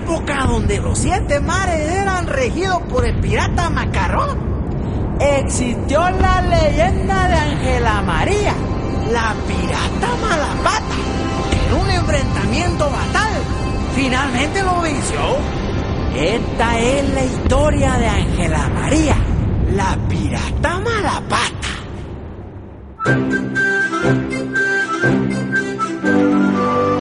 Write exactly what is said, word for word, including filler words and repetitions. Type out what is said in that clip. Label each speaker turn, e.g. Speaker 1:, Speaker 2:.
Speaker 1: época donde los siete mares eran regidos por el pirata Macarrón, existió la leyenda de Ángela María, la pirata Malapata, que en un enfrentamiento fatal finalmente lo venció. Esta es la historia de Ángela María, la pirata Malapata.